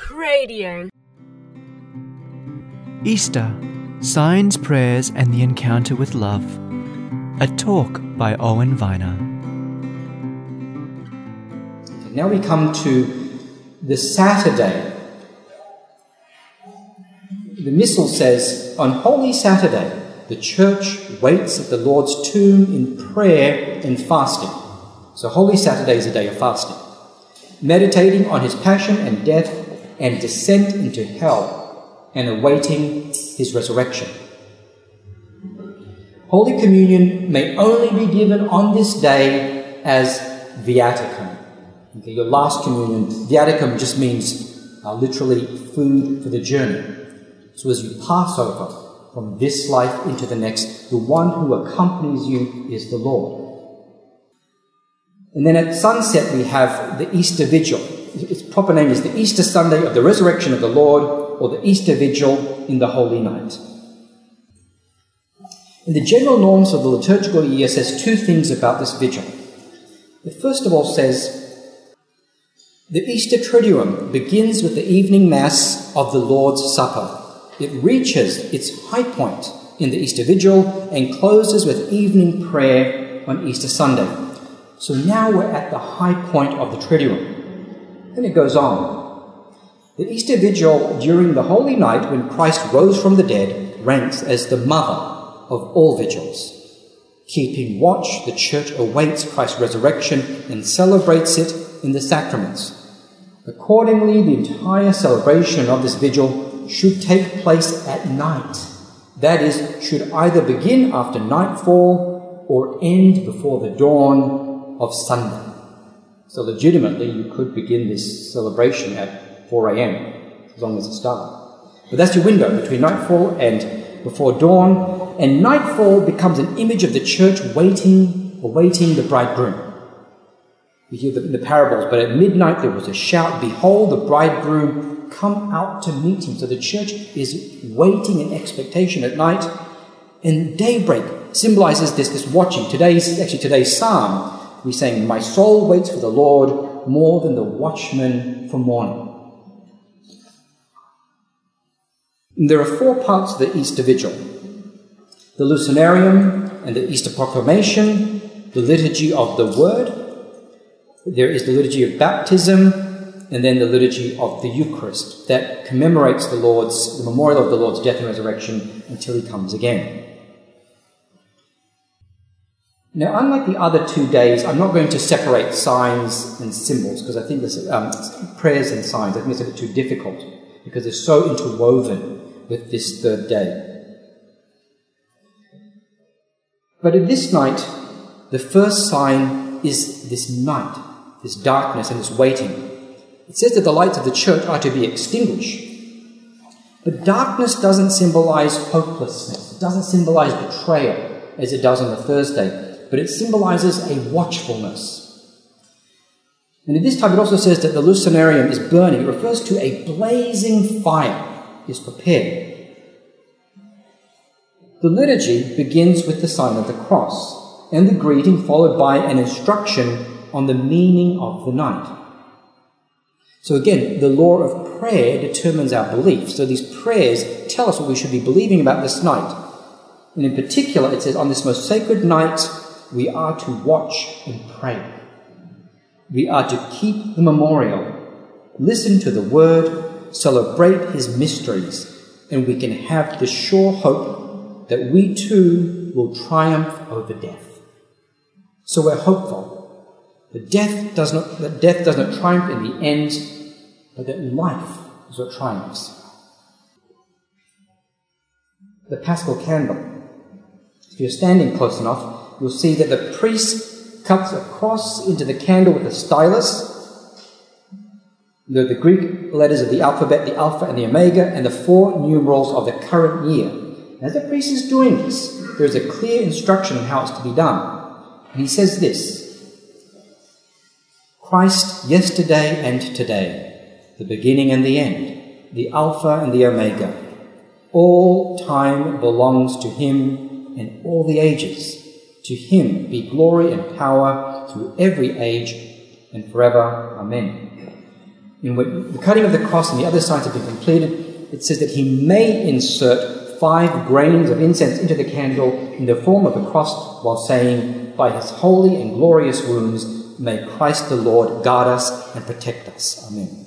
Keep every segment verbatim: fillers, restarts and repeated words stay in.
Radio. Easter, Signs, Prayers and the Encounter with Love. A talk by Owen Viner. Now we come to the Saturday. The Missal says, on Holy Saturday, the Church waits at the Lord's tomb in prayer and fasting. So Holy Saturday is a day of fasting, meditating on his passion and death and descent into hell and awaiting his resurrection. Holy Communion may only be given on this day as viaticum. Okay, your last communion, viaticum just means uh, literally food for the journey. So as you pass over from this life into the next, the one who accompanies you is the Lord. And then at sunset we have the Easter Vigil. Its proper name is the Easter Sunday of the Resurrection of the Lord, or the Easter Vigil in the Holy Night. And the general norms of the liturgical year says two things about this vigil. It first of all says, the Easter Triduum begins with the evening Mass of the Lord's Supper. It reaches its high point in the Easter Vigil and closes with evening prayer on Easter Sunday. So now we're at the high point of the Triduum. Then it goes on. The Easter Vigil during the Holy Night, when Christ rose from the dead, ranks as the mother of all vigils. Keeping watch, the Church awaits Christ's resurrection and celebrates it in the sacraments. Accordingly, the entire celebration of this vigil should take place at night. That is, should either begin after nightfall or end before the dawn of Sunday. So legitimately, you could begin this celebration at four a.m., as long as it's dark. But that's your window between nightfall and before dawn. And nightfall becomes an image of the Church waiting, awaiting the bridegroom. You hear the, the parables, but at midnight there was a shout, behold, the bridegroom, come out to meet him. So the Church is waiting in expectation at night. And daybreak symbolizes this, this watching. Today's, actually today's psalm, we sang, my soul waits for the Lord more than the watchman for morning. And there are four parts of the Easter Vigil. The Lucenarium and the Easter Proclamation, the Liturgy of the Word. There is the Liturgy of Baptism, and then the Liturgy of the Eucharist that commemorates the Lord's, the memorial of the Lord's death and resurrection until he comes again. Now, unlike the other two days, I'm not going to separate signs and symbols because I think this, um, prayers and signs, I think it's a bit too difficult because they're so interwoven with this third day. But in this night, the first sign is this night, this darkness and this waiting. It says that the lights of the Church are to be extinguished. But darkness doesn't symbolize hopelessness. It doesn't symbolize betrayal as it does on the Thursday. But it symbolizes a watchfulness. And in this time it also says that the Lucenarium is burning. It refers to a blazing fire is prepared. The liturgy begins with the sign of the cross and the greeting followed by an instruction on the meaning of the night. So again, the law of prayer determines our belief. So these prayers tell us what we should be believing about this night. And in particular, it says, on this most sacred night, we are to watch and pray. We are to keep the memorial, listen to the word, celebrate his mysteries, and we can have the sure hope that we too will triumph over death. So we're hopeful that death does not, that death does not triumph in the end, but that life is what triumphs. The Paschal candle. If you're standing close enough, you'll see that the priest cuts a cross into the candle with a stylus. The, the Greek letters of the alphabet, the Alpha and the Omega, and the four numerals of the current year. As the priest is doing this, there is a clear instruction on how it's to be done. And he says this, Christ yesterday and today, the beginning and the end, the Alpha and the Omega. All time belongs to him and all the ages. To him be glory and power through every age and forever. Amen. And when the cutting of the cross and the other signs have been completed, it says that he may insert five grains of incense into the candle in the form of a cross while saying, "By his holy and glorious wounds, may Christ the Lord guard us and protect us." Amen.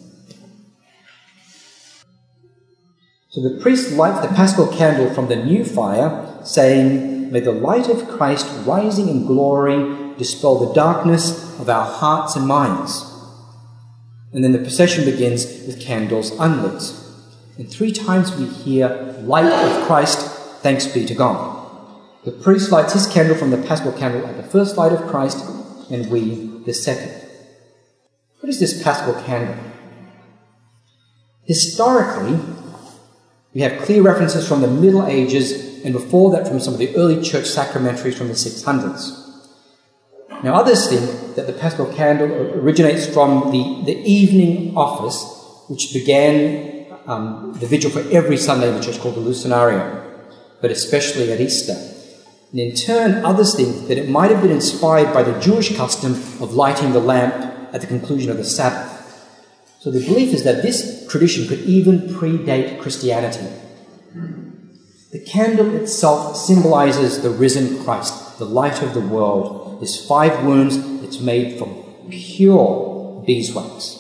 So the priest lights the paschal candle from the new fire, saying, "May the light of Christ rising in glory dispel the darkness of our hearts and minds." And then the procession begins with candles unlit. And three times we hear, "Light of Christ, thanks be to God." The priest lights his candle from the paschal candle at the first light of Christ, and we the second. What is this paschal candle? Historically, we have clear references from the Middle Ages, and before that from some of the early church sacramentaries from the six hundreds. Now others think that the paschal candle originates from the, the evening office, which began um, the vigil for every Sunday in the church called the Lucernarium, but especially at Easter. And in turn, others think that it might have been inspired by the Jewish custom of lighting the lamp at the conclusion of the Sabbath. So the belief is that this tradition could even predate Christianity. The candle itself symbolizes the risen Christ, the light of the world. There's five wounds. It's made from pure beeswax.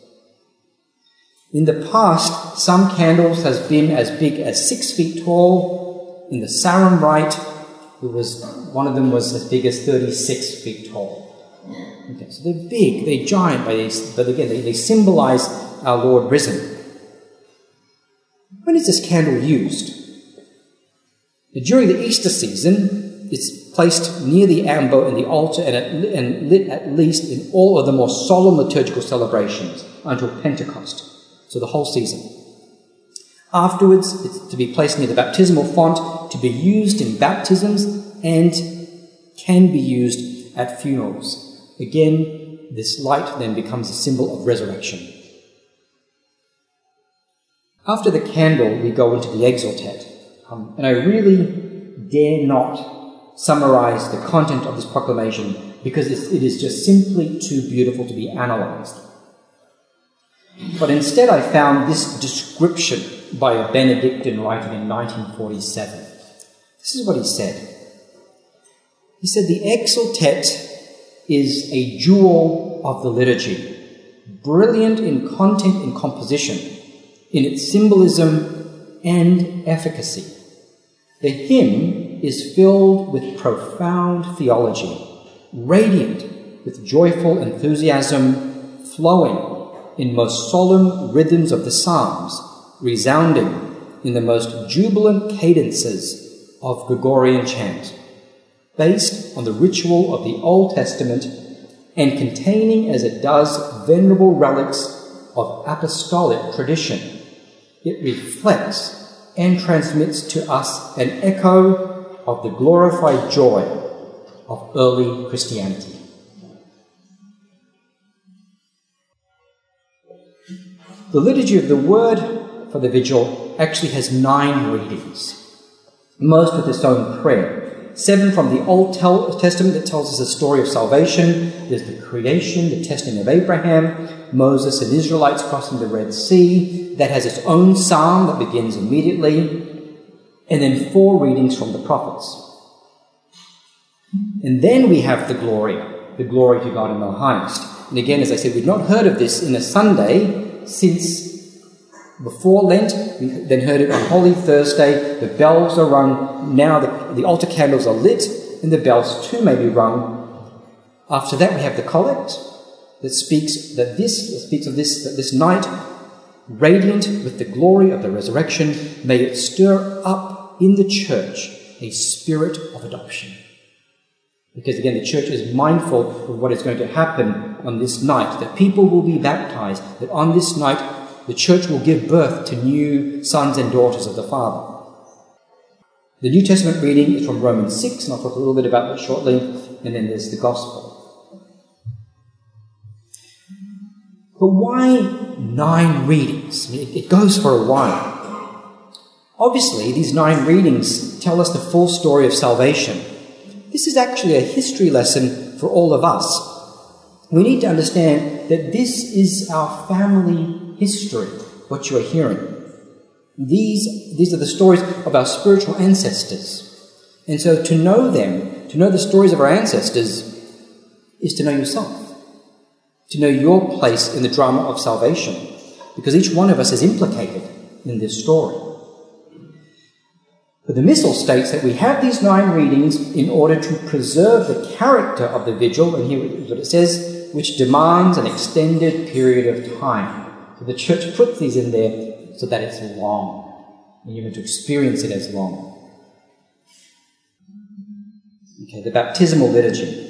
In the past, some candles has been as big as six feet tall. In the Sarum Rite, it was one of them was as big as thirty-six feet tall. Okay, so they're big, they're giant, but, they, but again, they, they symbolize our Lord risen. When is this candle used? During the Easter season, it's placed near the ambo and the altar and, at, and lit at least in all of the more solemn liturgical celebrations until Pentecost, so the whole season. Afterwards, it's to be placed near the baptismal font, to be used in baptisms, and can be used at funerals. Again, this light then becomes a symbol of resurrection. After the candle, we go into the exultet. Um, and I really dare not summarize the content of this proclamation because it's, it is just simply too beautiful to be analyzed. But instead I found this description by a Benedictine writing in nineteen forty-seven. This is what he said. He said, "The exultet is a jewel of the liturgy, brilliant in content and composition, in its symbolism and efficacy. The hymn is filled with profound theology, radiant with joyful enthusiasm, flowing in most solemn rhythms of the Psalms, resounding in the most jubilant cadences of Gregorian chant, based on the ritual of the Old Testament and containing as it does venerable relics of apostolic tradition. It reflects and transmits to us an echo of the glorified joy of early Christianity." The Liturgy of the Word for the Vigil actually has nine readings, most with its own prayer. Seven from the Old Testament that tells us the story of salvation. There's the creation, the testing of Abraham, Moses and Israelites crossing the Red Sea. That has its own psalm that begins immediately. And then four readings from the prophets. And then we have the Gloria, the glory to God in the highest. And again, as I said, we've not heard of this in a Sunday since before Lent. We then heard it on Holy Thursday. The bells are rung. Now the, the altar candles are lit, and the bells too may be rung. After that, we have the collect that speaks that this that speaks of this that this night, radiant with the glory of the resurrection, may it stir up in the church a spirit of adoption. Because again, the church is mindful of what is going to happen on this night, that people will be baptized, that on this night the church will give birth to new sons and daughters of the Father. The New Testament reading is from Romans six, and I'll talk a little bit about that shortly, and then there's the Gospel. But why nine readings? I mean, it, it goes for a while. Obviously, these nine readings tell us the full story of salvation. This is actually a history lesson for all of us. we need to understand that this is our family history, what you are hearing. These, these are the stories of our spiritual ancestors. And so to know them, to know the stories of our ancestors, is to know yourself, to know your place in the drama of salvation, because each one of us is implicated in this story. But the Missal states that we have these nine readings in order to preserve the character of the vigil, and here is what it says, which demands an extended period of time. So the church puts these in there so that it's long, and you're going to experience it as long. Okay, the baptismal liturgy.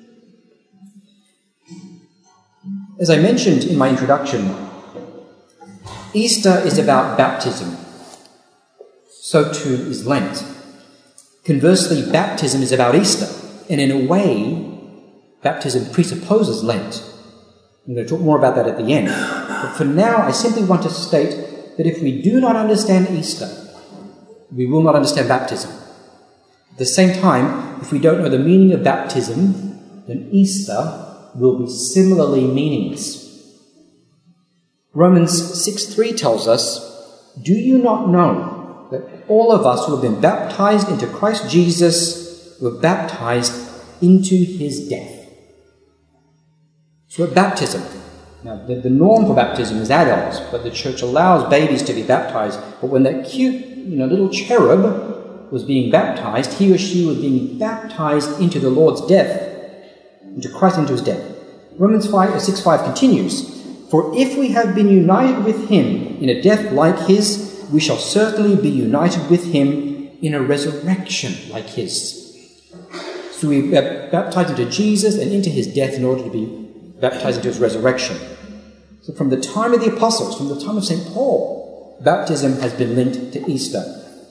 As I mentioned in my introduction, Easter is about baptism. So too is Lent. Conversely, baptism is about Easter, and in a way, baptism presupposes Lent. I'm going to talk more about that at the end. But for now, I simply want to state that if we do not understand Easter, we will not understand baptism. At the same time, if we don't know the meaning of baptism, then Easter will be similarly meaningless. Romans six three tells us, "Do you not know that all of us who have been baptized into Christ Jesus were baptized into his death?" So at baptism, now the, the norm for baptism is adults, but the church allows babies to be baptized. But when that cute, you know, little cherub was being baptized, he or she was being baptized into the Lord's death, into Christ, into his death. Romans six five continues, "For if we have been united with him in a death like his, we shall certainly be united with him in a resurrection like his." So we are baptized into Jesus and into his death in order to be baptized into his resurrection. So from the time of the apostles, from the time of Saint Paul, baptism has been linked to Easter.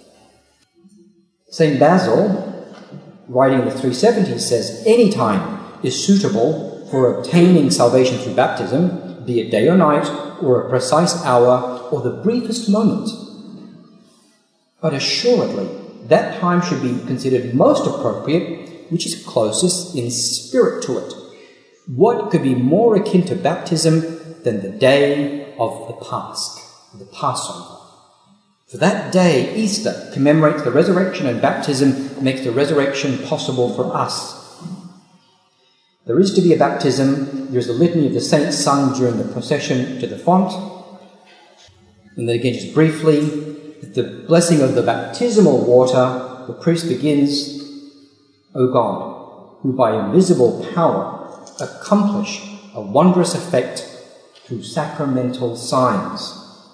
Saint Basil, writing in the three seventies, says, "Any time is suitable for obtaining salvation through baptism, be it day or night, or a precise hour, or the briefest moment. But assuredly, that time should be considered most appropriate, which is closest in spirit to it. What could be more akin to baptism than the day of the Pasch, the Passover? For that day, Easter, commemorates the resurrection, and baptism makes the resurrection possible for us. There is to be a baptism. There is the litany of the saints sung during the procession to the font. And then again, just briefly, with the blessing of the baptismal water, the priest begins, "O God, who by invisible power accomplish a wondrous effect through sacramental signs."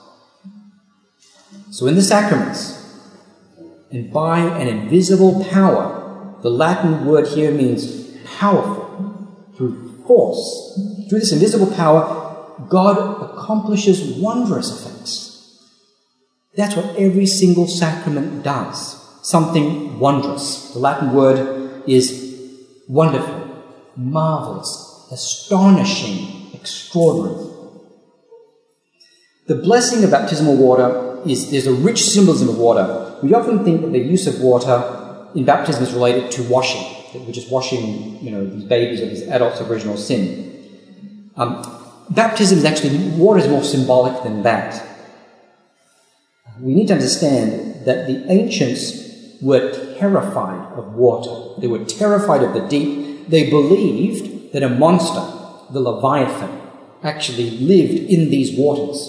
So in the sacraments, and by an invisible power, the Latin word here means powerful, through force. Through this invisible power, God accomplishes wondrous effects. That's what every single sacrament does, something wondrous. The Latin word is wonderful, marvelous, astonishing, extraordinary. The blessing of baptismal water is, there's a rich symbolism of water. We often think that the use of water in baptism is related to washing, that we're just washing, you know, these babies or these adults of original sin. Um, baptism is actually, water is more symbolic than that. We need to understand that the ancients were terrified of water. They were terrified of the deep. They believed that a monster, the Leviathan, actually lived in these waters.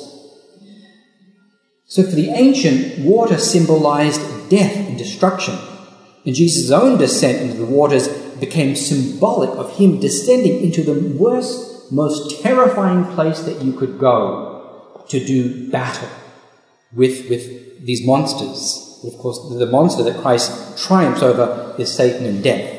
So for the ancient, water symbolized death and destruction. And Jesus' own descent into the waters became symbolic of him descending into the worst, most terrifying place that you could go to do battle with, with these monsters. Of course, the monster that Christ triumphs over is Satan and death.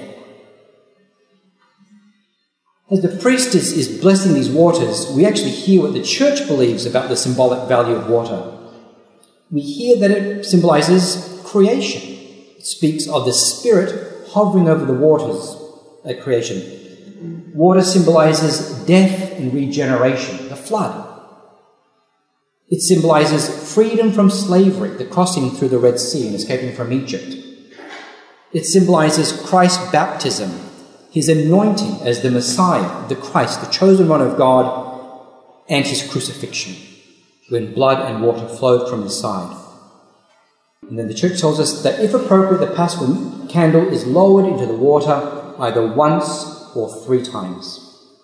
As the priest is, is blessing these waters, we actually hear what the church believes about the symbolic value of water. We hear that it symbolizes creation. It speaks of the Spirit hovering over the waters at creation. Water symbolizes death and regeneration, the flood. It symbolizes freedom from slavery, the crossing through the Red Sea and escaping from Egypt. It symbolizes Christ's baptism his anointing as the Messiah, the Christ, the chosen one of God, and his crucifixion, when blood and water flowed from his side. And then the church tells us that if appropriate, the Paschal candle is lowered into the water either once or three times.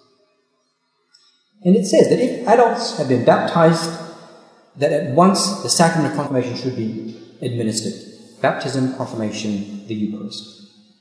And it says that if adults have been baptized, that at once the sacrament of confirmation should be administered. Baptism, confirmation, the Eucharist.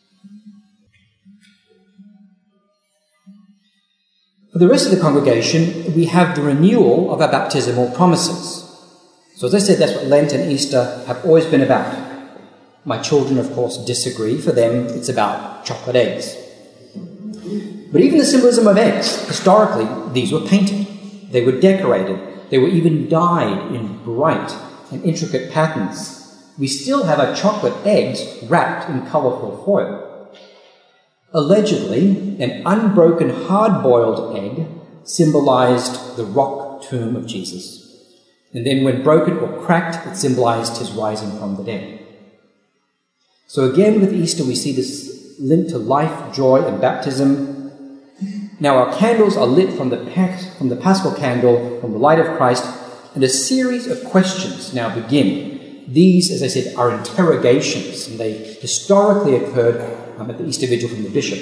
For the rest of the congregation, we have the renewal of our baptismal promises. So as I said, that's what Lent and Easter have always been about. My children, of course, disagree. For them, it's about chocolate eggs. But even the symbolism of eggs, historically, these were painted. They were decorated. They were even dyed in bright and intricate patterns. We still have our chocolate eggs wrapped in colourful foil. Allegedly, an unbroken hard-boiled egg symbolised the rock tomb of Jesus. And then when broken or cracked, it symbolised his rising from the dead. So again, with Easter, we see this link to life, joy, and baptism. Now our candles are lit from the, from the Paschal candle, from the light of Christ, and a series of questions now begin. These, as I said, are interrogations, and they historically occurred um, at the Easter Vigil from the bishop.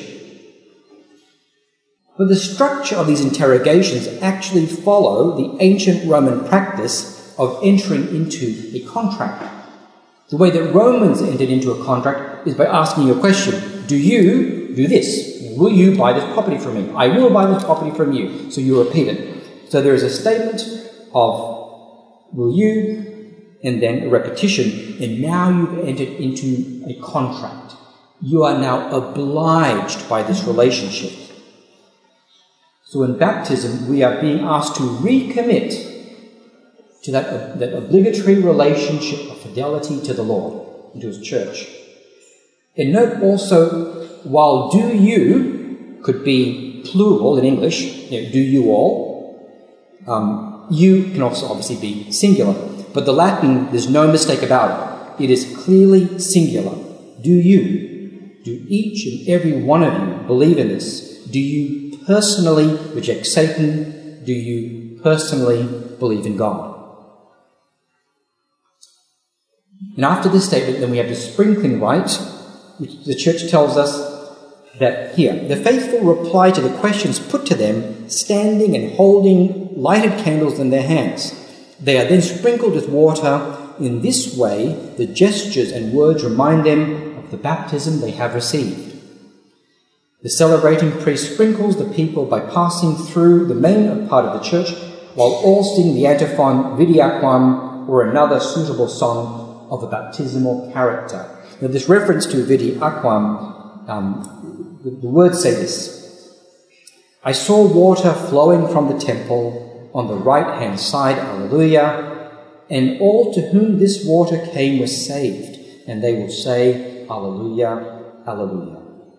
But the structure of these interrogations actually follow the ancient Roman practice of entering into a contract. The way that Romans entered into a contract is by asking you a question. Do you do this? Will you buy this property from me? I will buy this property from you. So you repeat it. So there is a statement of will you, and then a repetition, and now you've entered into a contract. You are now obliged by this relationship. So in baptism, we are being asked to recommit to that, uh, that obligatory relationship of fidelity to the Lord and to his church. And note also, while do you could be plural in English, you know, do you all, um, you can also obviously be singular. But the Latin, there's no mistake about it. It is clearly singular. Do you, do each and every one of you believe in this? Do you personally reject Satan? Do you personally believe in God? And after this statement, then we have the sprinkling rite, which the church tells us that here, the faithful reply to the questions put to them, standing and holding lighted candles in their hands. They are then sprinkled with water. In this way, the gestures and words remind them of the baptism they have received. The celebrating priest sprinkles the people by passing through the main part of the church, while all sing the antiphon Vidi Aquam, or another suitable song of a baptismal character. Now, this reference to Vidi Aquam, um, the, the words say this: I saw water flowing from the temple on the right-hand side, Alleluia, and all to whom this water came were saved, and they will say, Alleluia, Alleluia.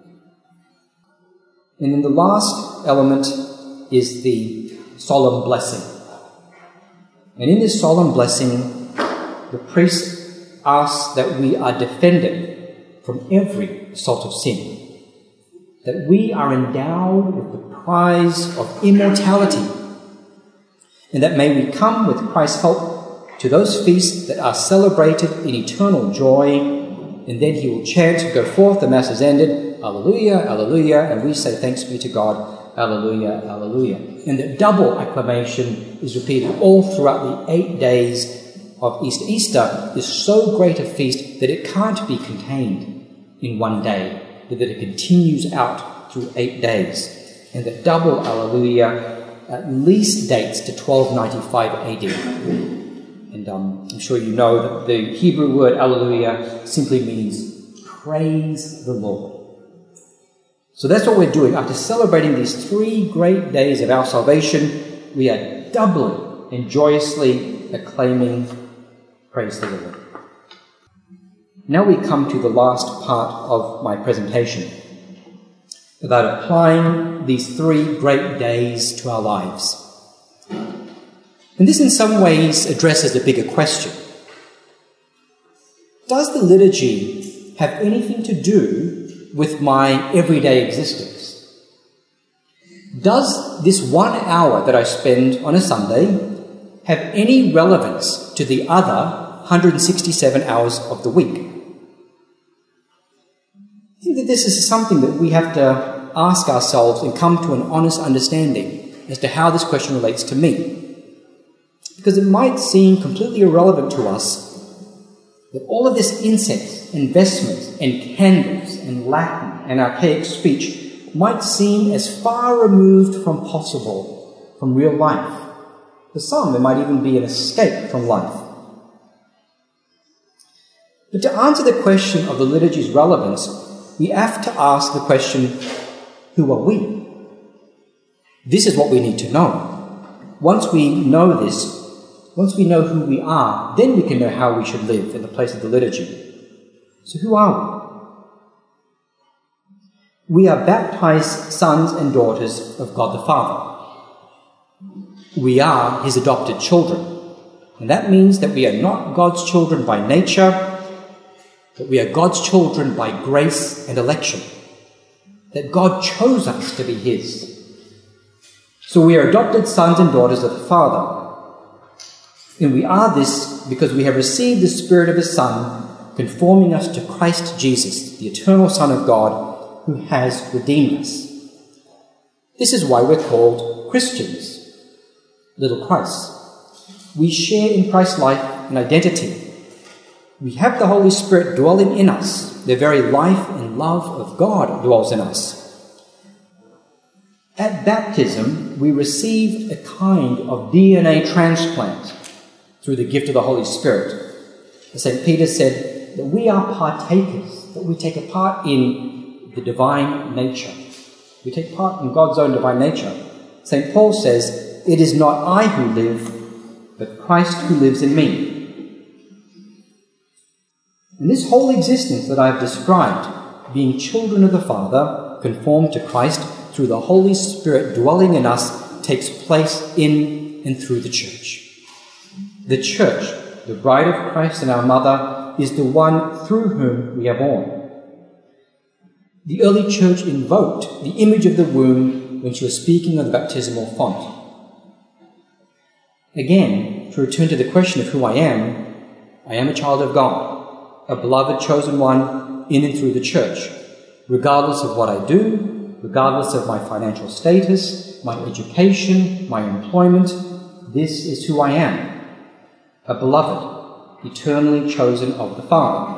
And then the last element is the solemn blessing. And in this solemn blessing, the priest asks that we are defended from every sort of sin, that we are endowed with the prize of immortality, and that may we come with Christ's help to those feasts that are celebrated in eternal joy, and then he will chant, go forth, the Mass is ended, Alleluia, Alleluia, and we say thanks be to God, Alleluia, Alleluia. And the double acclamation is repeated all throughout the eight days of Easter. Easter is so great a feast that it can't be contained in one day, but that it continues out through eight days. And the double Alleluia at least dates to twelve ninety-five A D. And um, I'm sure you know that the Hebrew word Alleluia simply means praise the Lord. So that's what we're doing. After celebrating these three great days of our salvation, we are doubly and joyously acclaiming praise the Lord. Now we come to the last part of my presentation, about applying these three great days to our lives. And this in some ways addresses a bigger question. Does the liturgy have anything to do with my everyday existence? Does this one hour that I spend on a Sunday have any relevance to the other one hundred sixty-seven hours of the week? I think that this is something that we have to ask ourselves and come to an honest understanding as to how this question relates to me. Because it might seem completely irrelevant to us that all of this incense and vestments and candles and Latin and archaic speech might seem as far removed from possible from real life. For some, it might even be an escape from life. But to answer the question of the liturgy's relevance, we have to ask the question, who are we? This is what we need to know. Once we know this, once we know who we are, then we can know how we should live in the place of the liturgy. So who are we? We are baptized sons and daughters of God the Father. We are his adopted children. And that means that we are not God's children by nature, but we are God's children by grace and election. That God chose us to be his. So we are adopted sons and daughters of the Father. And we are this because we have received the Spirit of his Son, conforming us to Christ Jesus, the eternal Son of God, who has redeemed us. This is why we're called Christians, little Christs. We share in Christ's life and identity. We have the Holy Spirit dwelling in us. The very life and love of God dwells in us. At baptism, we received a kind of D N A transplant through the gift of the Holy Spirit. As Saint Peter said, that we are partakers, that we take a part in the divine nature. We take part in God's own divine nature. Saint Paul says, it is not I who live, but Christ who lives in me. And this whole existence that I have described, being children of the Father, conformed to Christ through the Holy Spirit dwelling in us, takes place in and through the church. The church, the bride of Christ and our mother, is the one through whom we are born. The early church invoked the image of the womb when she was speaking of the baptismal font. Again, to return to the question of who I am, I am a child of God, a beloved chosen one in and through the church, regardless of what I do, regardless of my financial status, my education, my employment. This is who I am, a beloved, eternally chosen of the Father.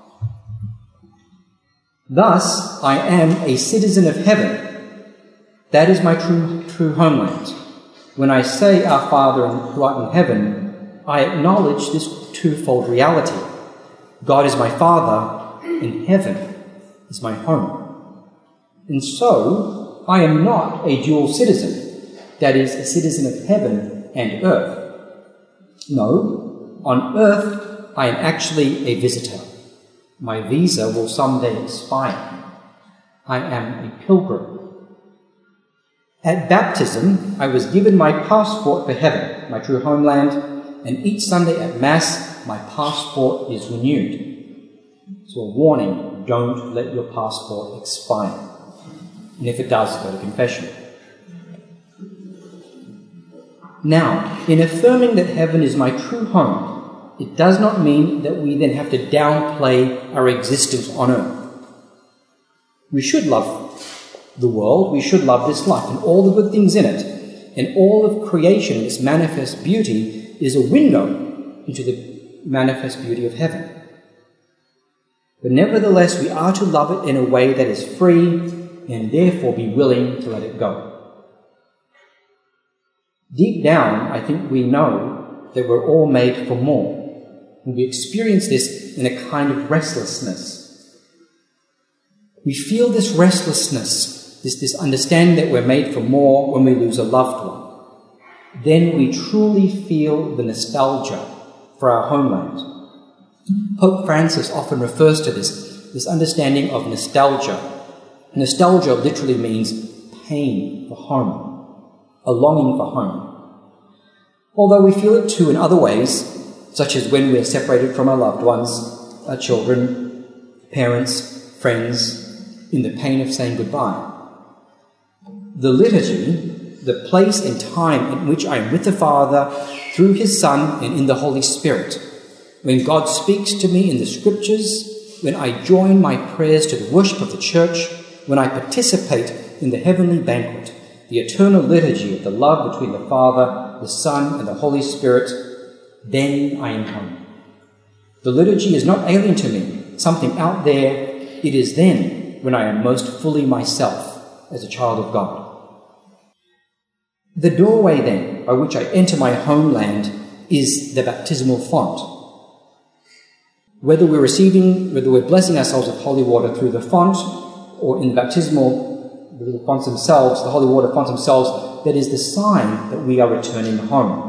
Thus, I am a citizen of heaven. That is my true, true homeland. When I say, Our Father who art in heaven, I acknowledge this twofold reality. God is my Father, and heaven is my home. And so, I am not a dual citizen, that is, a citizen of heaven and earth. No, on earth, I am actually a visitor. My visa will someday expire. I am a pilgrim. At baptism, I was given my passport for heaven, my true homeland, and each Sunday at Mass, my passport is renewed. So a warning, don't let your passport expire. And if it does, go to confession. Now, in affirming that heaven is my true home, it does not mean that we then have to downplay our existence on earth. We should love the world, we should love this life and all the good things in it. And all of creation, its manifest beauty, is a window into the manifest beauty of heaven. But nevertheless, we are to love it in a way that is free and therefore be willing to let it go. Deep down, I think we know that we're all made for more. And we experience this in a kind of restlessness. We feel this restlessness, this, this understanding that we're made for more when we lose a loved one. Then we truly feel the nostalgia for our homeland. Pope Francis often refers to this, this understanding of nostalgia. Nostalgia literally means pain for home, a longing for home. Although we feel it too in other ways, such as when we are separated from our loved ones, our children, parents, friends. in the pain of saying goodbye. The liturgy, the place and time in which I am with the Father through his Son and in the Holy Spirit, when God speaks to me in the Scriptures, when I join my prayers to the worship of the Church, when I participate in the heavenly banquet, the eternal liturgy of the love between the Father, the Son, and the Holy Spirit, then I am home. The liturgy is not alien to me, something out there. It is then when I am most fully myself as a child of God. The doorway, then, by which I enter my homeland is the baptismal font. Whether we're receiving, whether we're blessing ourselves with holy water through the font or in the baptismal, the little fonts themselves, the holy water fonts themselves, that is the sign that we are returning home.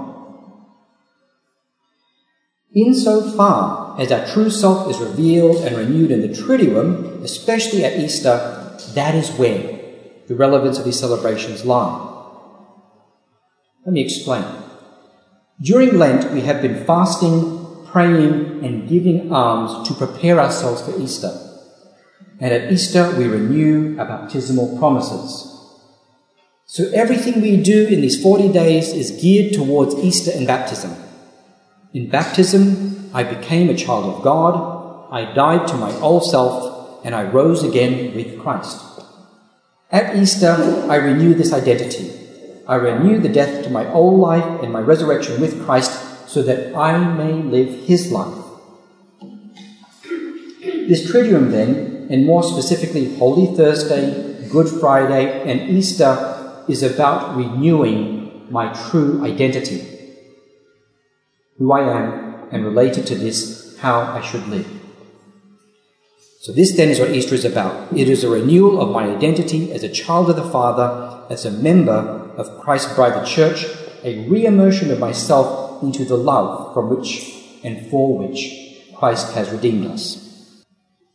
Insofar as our true self is revealed and renewed in the Triduum, especially at Easter, that is where the relevance of these celebrations lie. Let me explain. During Lent, we have been fasting, praying, and giving alms to prepare ourselves for Easter. And at Easter, we renew our baptismal promises. So everything we do in these forty days is geared towards Easter and baptism. In baptism, I became a child of God, I died to my old self, and I rose again with Christ. At Easter, I renew this identity. I renew the death to my old life and my resurrection with Christ so that I may live his life. This Triduum then, and more specifically Holy Thursday, Good Friday, and Easter, is about renewing my true identity. Who I am, and related to this, how I should live. So this then is what Easter is about. It is a renewal of my identity as a child of the Father, as a member of Christ's bride, the Church, a re-immersion of myself into the love from which and for which Christ has redeemed us.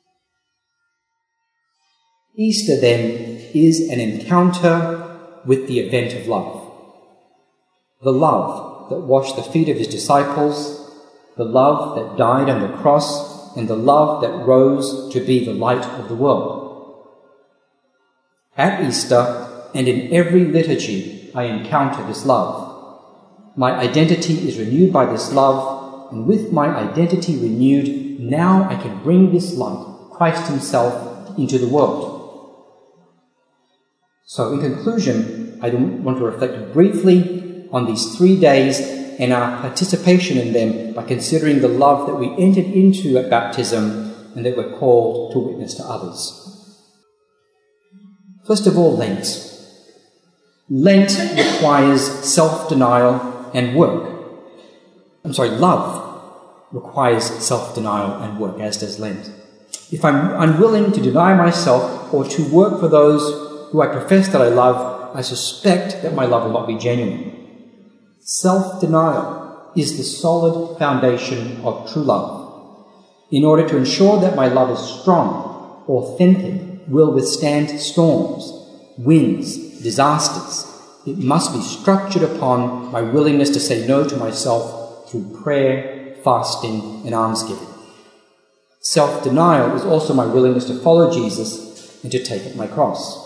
Easter then is an encounter with the event of love. The love that washed the feet of his disciples, the love that died on the cross, and the love that rose to be the light of the world. At Easter, and in every liturgy, I encounter this love. My identity is renewed by this love, and with my identity renewed, now I can bring this light, Christ himself, into the world. So in conclusion, I want to reflect briefly on these three days and our participation in them by considering the love that we entered into at baptism and that we're called to witness to others. First of all, Lent. Lent requires self-denial and work. I'm sorry, love requires self-denial and work, as does Lent. If I'm unwilling to deny myself or to work for those who I profess that I love, I suspect that my love will not be genuine. Self-denial is the solid foundation of true love. In order to ensure that my love is strong, authentic, will withstand storms, winds, disasters, it must be structured upon my willingness to say no to myself through prayer, fasting, and almsgiving. Self-denial is also my willingness to follow Jesus and to take up my cross.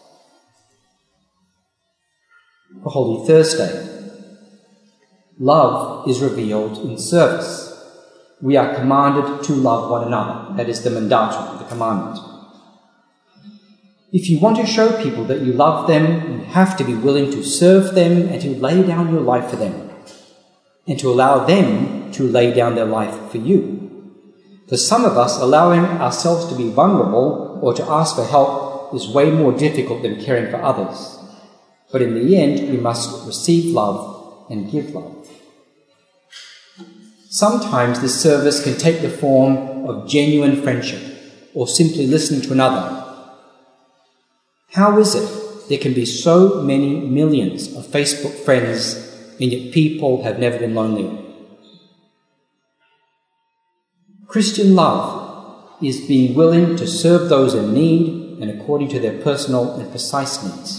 For Holy Thursday, love is revealed in service. We are commanded to love one another. That is the mandatum, the commandment. If you want to show people that you love them, you have to be willing to serve them and to lay down your life for them, and to allow them to lay down their life for you. For some of us, allowing ourselves to be vulnerable or to ask for help is way more difficult than caring for others. But in the end, we must receive love and give love. Sometimes this service can take the form of genuine friendship or simply listening to another. How is it there can be so many millions of Facebook friends and yet people have never been lonelier? Christian love is being willing to serve those in need and according to their personal and precise needs.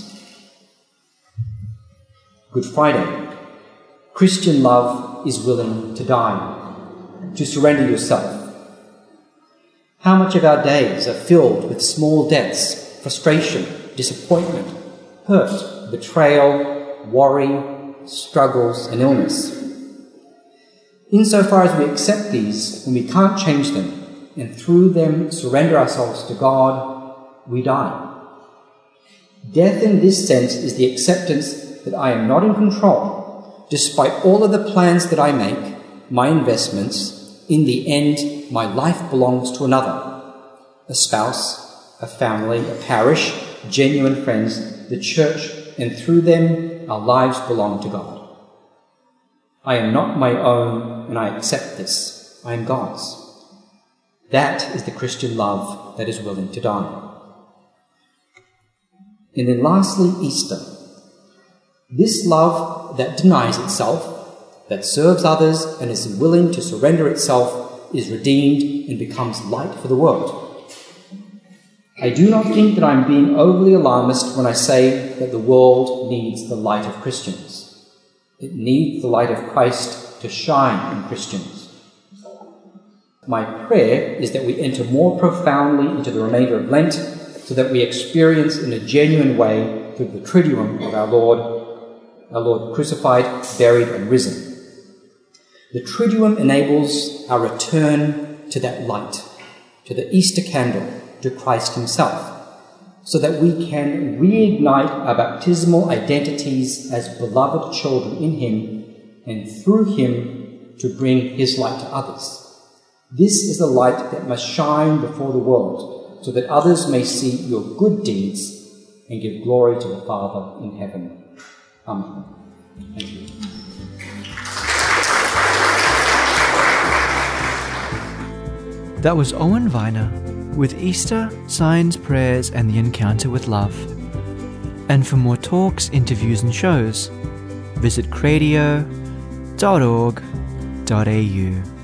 Good Friday. Christian love is willing to die, to surrender yourself. How much of our days are filled with small deaths, frustration, disappointment, hurt, betrayal, worry, struggles, and illness. Insofar as we accept these when we can't change them, and through them surrender ourselves to God, we die. Death in this sense is the acceptance that I am not in control. Despite all of the plans that I make, my investments, in the end, my life belongs to another. A spouse, a family, a parish, genuine friends, the church, and through them, our lives belong to God. I am not my own, and I accept this. I am God's. That is the Christian love that is willing to die. And then lastly, Easter. This love that denies itself, that serves others, and is willing to surrender itself, is redeemed and becomes light for the world. I do not think that I am being overly alarmist when I say that the world needs the light of Christians. It needs the light of Christ to shine in Christians. My prayer is that we enter more profoundly into the remainder of Lent so that we experience in a genuine way through the Triduum of our Lord, our Lord crucified, buried, and risen. The Triduum enables our return to that light, to the Easter candle, to Christ himself, so that we can reignite our baptismal identities as beloved children in him, and through him to bring his light to others. This is the light that must shine before the world, so that others may see your good deeds and give glory to the Father in heaven. Amen. Thank you. That was Owen Viner with Easter, Signs, Prayers and the Encounter with Love. And for more talks, interviews and shows, visit cradio dot org dot a u.